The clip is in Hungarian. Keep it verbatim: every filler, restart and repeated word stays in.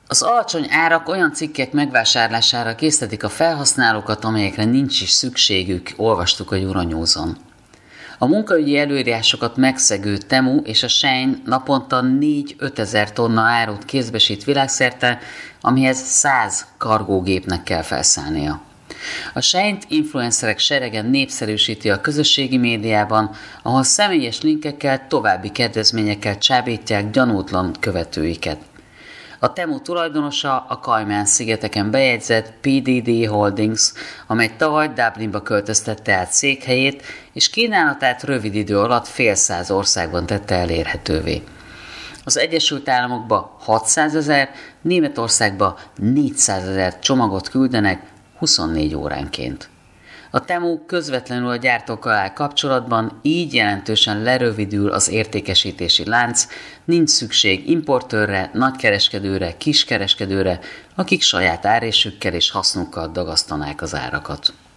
Az alacsony árak olyan cikkek megvásárlására késztetik a felhasználókat, amelyekre nincs is szükségük, olvastuk a Euronewson. A munkaügyi előírásokat megszegő Temu és a Shein naponta négy-ötezer tonna árut kézbesít világszerte, amihez száz kargógépnek kell felszállnia. A Sheint influencerek seregen népszerűsíti a közösségi médiában, ahol személyes linkekkel, további kedvezményekkel csábítják gyanútlan követőiket. A Temu tulajdonosa a Kajmán-szigeteken bejegyzett pé dé dé Holdings, amely tavaly Dublinba költöztette át székhelyét, és kínálatát rövid idő alatt fél száz országban tette elérhetővé. Az Egyesült Államokba hatszázezer, Németországba négyszázezer csomagot küldenek huszonnégy óránként. A Temu közvetlenül a gyártókkal áll kapcsolatban, így jelentősen lerövidül az értékesítési lánc, nincs szükség importőrre, nagykereskedőre, kiskereskedőre, akik saját árésükkel és hasznukkal dagasztanák az árakat.